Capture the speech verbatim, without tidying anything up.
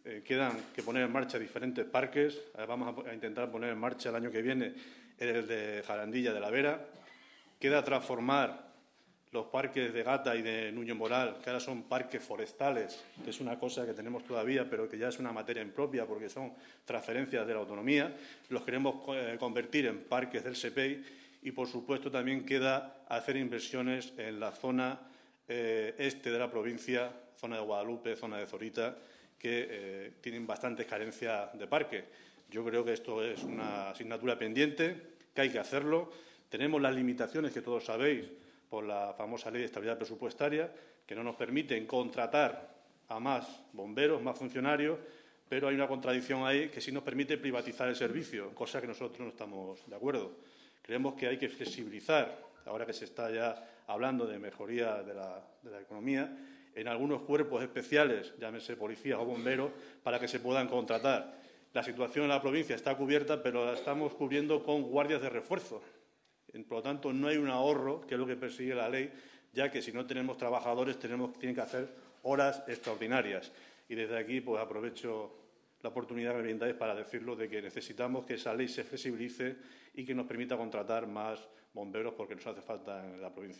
eh, quedan que poner en marcha diferentes parques. Eh, vamos a, a intentar poner en marcha el año que viene el de Jarandilla de la Vera. Queda transformar los parques de Gata y de Nuño Moral, que ahora son parques forestales, que es una cosa que tenemos todavía, pero que ya es una materia impropia porque son transferencias de la autonomía. Los queremos eh, convertir en parques del S E P E I y, por supuesto, también queda hacer inversiones en la zona eh, este de la provincia, zona de Guadalupe, zona de Zorita, que eh, tienen bastantes carencias de parques. Yo creo que esto es una asignatura pendiente, que hay que hacerlo. Tenemos las limitaciones que todos sabéis por la famosa Ley de Estabilidad Presupuestaria, que no nos permiten contratar a más bomberos, más funcionarios, pero hay una contradicción ahí que sí nos permite privatizar el servicio, cosa que nosotros no estamos de acuerdo. Creemos que hay que flexibilizar, ahora que se está ya hablando de mejoría de la, de la economía, en algunos cuerpos especiales, llámese policías o bomberos, para que se puedan contratar. La situación en la provincia está cubierta, pero la estamos cubriendo con guardias de refuerzo. Por lo tanto, no hay un ahorro, que es lo que persigue la ley, ya que si no tenemos trabajadores tenemos, tienen que hacer horas extraordinarias. Y desde aquí pues aprovecho la oportunidad que me brindáis para decirlo de que necesitamos que esa ley se flexibilice y que nos permita contratar más bomberos porque nos hace falta en la provincia.